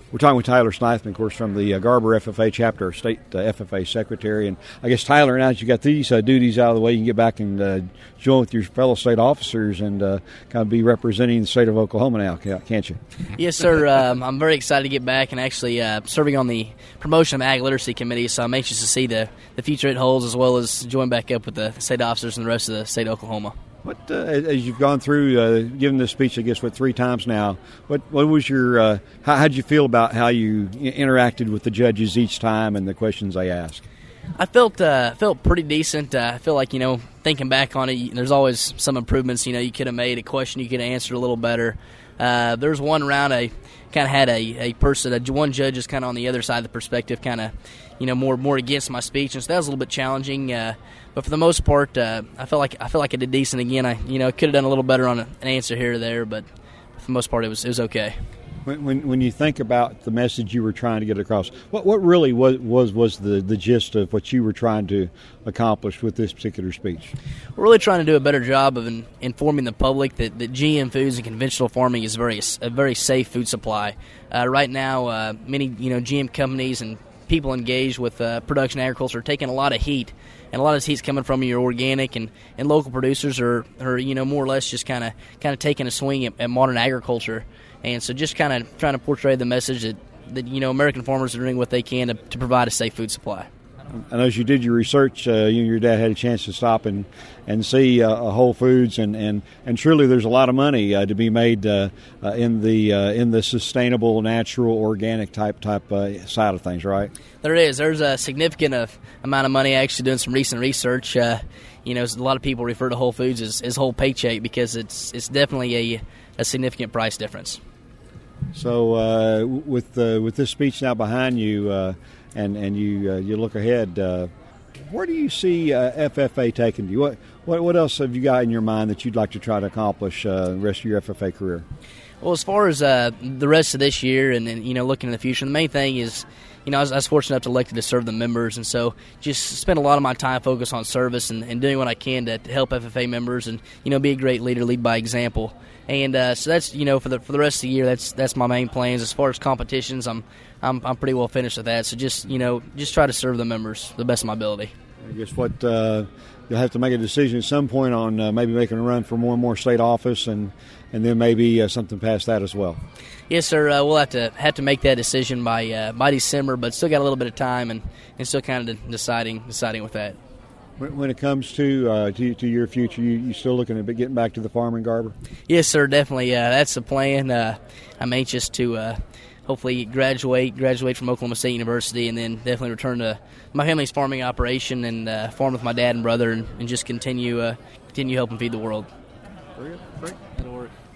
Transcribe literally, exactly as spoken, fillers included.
We're talking with Tyler Sneithman, of course, from the uh, Garber F F A chapter, state uh, F F A secretary. And I guess, Tyler, now that you got these uh, duties out of the way, you can get back and uh, join with your fellow state officers and uh, kind of be representing the state of Oklahoma now, can't you? Yes, sir. Um, I'm very excited to get back and actually uh, serving on the promotion of Ag Literacy Committee, so I'm anxious to see the, the future it holds, as well as join back up with the state officers and the rest of the state of Oklahoma. What, uh, as you've gone through, uh, given this speech, I guess, what, three times now, what what was your, uh, how did you feel about how you interacted with the judges each time and the questions they asked? I felt uh, felt pretty decent. Uh, I feel like, you know, thinking back on it, there's always some improvements, you know, you could have made, a question you could have answered a little better. Uh, there was one round I kind of had a, a person, a, one judge is kind of on the other side of the perspective, kind of, you know, more more against my speech, and so that was a little bit challenging. Uh, but for the most part, uh, I felt like I felt like I did decent again. I, you know, could have done a little better on a, an answer here or there, but for the most part, it was it was okay. When, when when you think about the message you were trying to get across, what what really was was, was the, the gist of what you were trying to accomplish with this particular speech? We're really trying to do a better job of in, informing the public that, that G M foods and conventional farming is very a very safe food supply. Uh, right now, uh, many you know G M companies and people engaged with uh, production agriculture are taking a lot of heat, and a lot of this heat's coming from your organic and, and local producers are, are you know more or less just kind of kind of taking a swing at, at modern agriculture. And so just kind of trying to portray the message that, that you know, American farmers are doing what they can to, to provide a safe food supply. I know as you did your research, uh, you and your dad had a chance to stop and, and see uh, Whole Foods, and, and, and truly there's a lot of money uh, to be made uh, uh, in the uh, in the sustainable, natural, organic type type uh, side of things, right? There is. There's a significant uh, amount of money. Actually, doing some recent research, uh, you know, a lot of people refer to Whole Foods as, as whole paycheck because it's it's definitely a a significant price difference. So uh, with uh, with this speech now behind you, uh, and and you uh, you look ahead, uh, where do you see uh, F F A taking you? What, what what else have you got in your mind that you'd like to try to accomplish uh, the rest of your F F A career? Well, as far as uh, the rest of this year and, and you know looking in the future, the main thing is, you know, I was, I was fortunate enough to elect to serve the members, and so just spend a lot of my time focused on service and, and doing what I can to, to help F F A members and, you know, be a great leader, lead by example. And uh, so that's, you know, for the for the rest of the year, that's that's my main plans. As far as competitions, I'm I'm I'm pretty well finished with that. So just, you know, just try to serve the members the best of my ability. I guess what uh, you'll have to make a decision at some point on uh, maybe making a run for more and more state office, and and then maybe uh, something past that as well. Yes, sir. Uh, we'll have to have to make that decision by uh, by December, but still got a little bit of time, and, and still kind of deciding deciding with that. When it comes to uh, to, to your future, you, you still looking at getting back to the farm in Garber? Yes, sir. Definitely. Uh, that's the plan. Uh, I'm anxious to uh, hopefully graduate graduate from Oklahoma State University, and then definitely return to my family's farming operation and uh, farm with my dad and brother, and, and just continue uh, continue helping feed the world. Very good. Great. That'll work.